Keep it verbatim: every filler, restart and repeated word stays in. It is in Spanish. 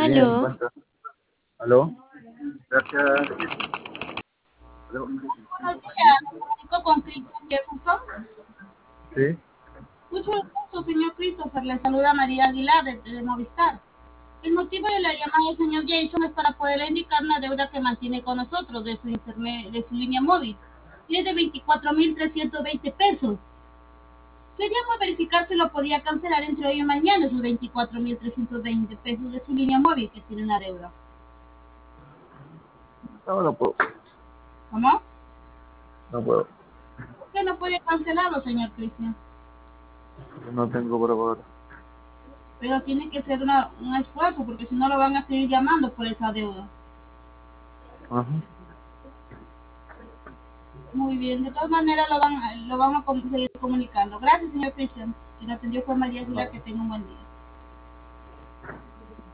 Bien, Aló. cuenta. ¿Aló? Gracias. ¿Aló? Buenos días, me comunico con Christopher Jefferson. Sí, Mucho gusto, señor Christopher. Le saluda María Aguilar de, de Movistar. El motivo de la llamada del señor Jason es para poderle indicar una deuda que mantiene con nosotros de su internet, de su línea móvil. Y es de veinticuatro mil trescientos veinte pesos. Queríamos verificar si lo podía cancelar entre hoy y mañana, esos veinticuatro mil trescientos veinte pesos de su línea móvil que tiene una deuda. no, no puedo. ¿Cómo? No puedo. ¿Por qué no puede cancelarlo, señor Cristian? No tengo por ahora. Pero tiene que ser una, un esfuerzo, porque si no lo van a seguir llamando por esa deuda. Ajá. Muy bien, de todas maneras lo van, lo van a com- seguir comunicando. Gracias, señor Cristian. Quien atendió fue María Aguilar, que tenga un buen día.